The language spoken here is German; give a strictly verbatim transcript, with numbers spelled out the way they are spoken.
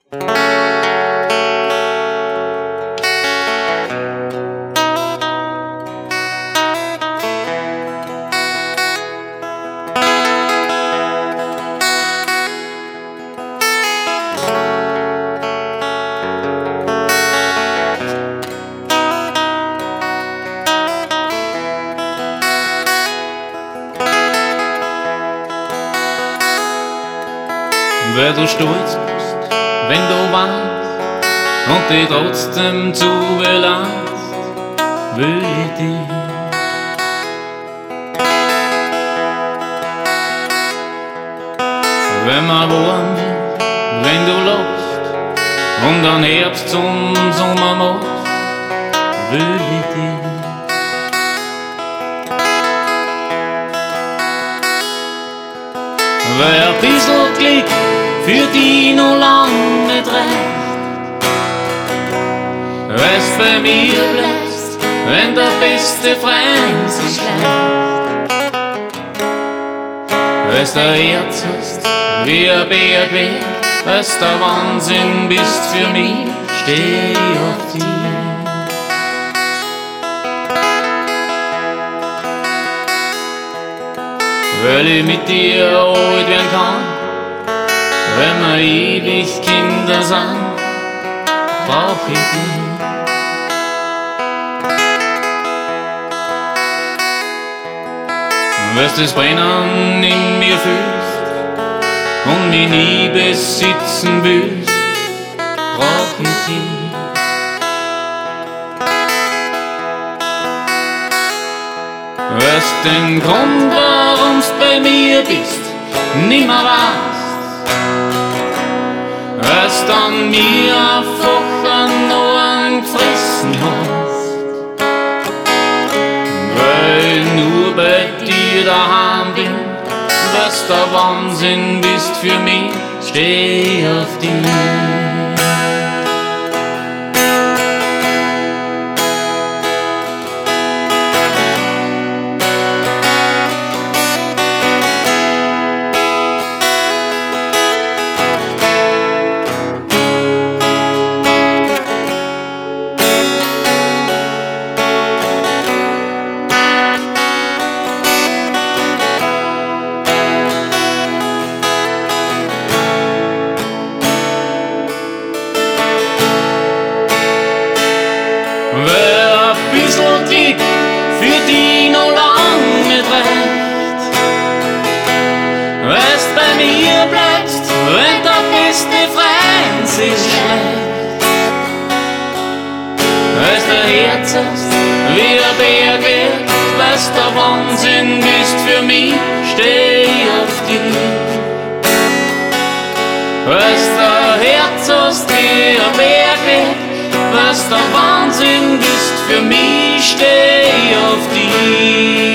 Weil du stolz bist, wenn du warst und dich trotzdem zu überlässt, will ich dich. Wenn man warm wird, wenn du lachst und dann Herbst zum Sommer machst, will ich dich. Weil ein bisschen Glück für die noch lang nicht reicht, weil's bei mir bleibst, wenn der beste Freund sich schleicht. Weil's der Herz hast, wie ein Bergweg, weil's der Wahnsinn bist für mich, steh ich auf dich. Weil ich mit dir alt werden kann, wenn wir ewig Kinder sind, brauch ich dich. Weil's das Brennen in mir fühlst und mich nie besitzen willst, brauch ich dich. Weil's den Grund, warum's bei mir bist, nimmer weißt, weil's dann mir einfach noch angefressen hast. Weil ich nur bei dir daheim bin, weil's der Wahnsinn bist für mich, steh auf dich. Weil ein bisschen Glück für die noch lang nicht reicht, weil's bei mir bleibst, wenn der beste Freund sich schleicht. Weil's der Herz hast, wie ein Bergweg, weil's der Wahnsinn bist für mich, steh ich auf dich. Weil's der Herz hast, wie ein Bergweg, weil's der Wahnsinn bist für mich, steh ich auf dich.